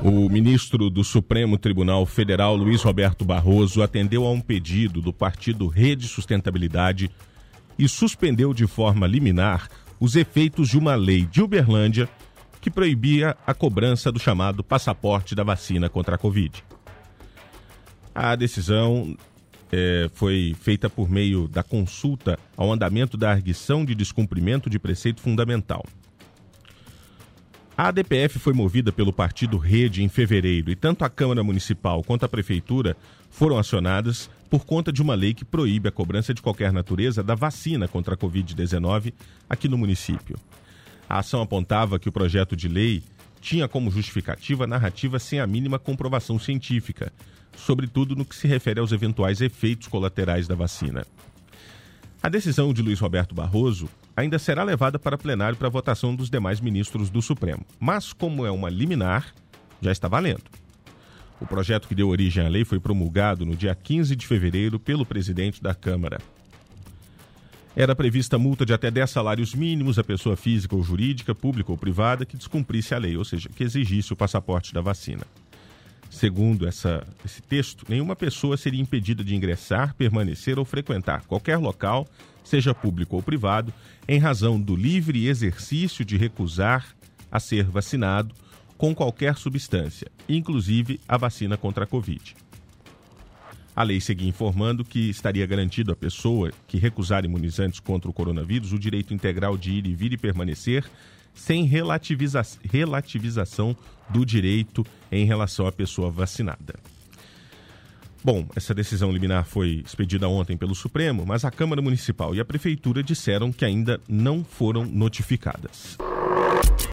O ministro do Supremo Tribunal Federal, Luiz Roberto Barroso, atendeu a um pedido do partido Rede Sustentabilidade e suspendeu de forma liminar os efeitos de uma lei de Uberlândia que proibia a cobrança do chamado passaporte da vacina contra a Covid. A decisão foi feita por meio da consulta ao andamento da arguição de descumprimento de preceito fundamental. A ADPF foi movida pelo partido Rede em fevereiro e tanto a Câmara Municipal quanto a Prefeitura foram acionadas por conta de uma lei que proíbe a cobrança de qualquer natureza da vacina contra a Covid-19 aqui no município. A ação apontava que o projeto de lei tinha como justificativa narrativa sem a mínima comprovação científica, sobretudo no que se refere aos eventuais efeitos colaterais da vacina. A decisão de Luiz Roberto Barroso ainda será levada para plenário para votação dos demais ministros do Supremo. Mas, como é uma liminar, já está valendo. O projeto que deu origem à lei foi promulgado no dia 15 de fevereiro pelo presidente da Câmara. Era prevista multa de até 10 salários mínimos à pessoa física ou jurídica, pública ou privada, que descumprisse a lei, ou seja, que exigisse o passaporte da vacina. Segundo esse texto, nenhuma pessoa seria impedida de ingressar, permanecer ou frequentar qualquer local, seja público ou privado, em razão do livre exercício de recusar a ser vacinado com qualquer substância, inclusive a vacina contra a Covid. A lei seguia informando que estaria garantido à pessoa que recusar imunizantes contra o coronavírus o direito integral de ir e vir e permanecer, sem relativização do direito em relação à pessoa vacinada. Bom, essa decisão liminar foi expedida ontem pelo Supremo, mas a Câmara Municipal e a Prefeitura disseram que ainda não foram notificadas.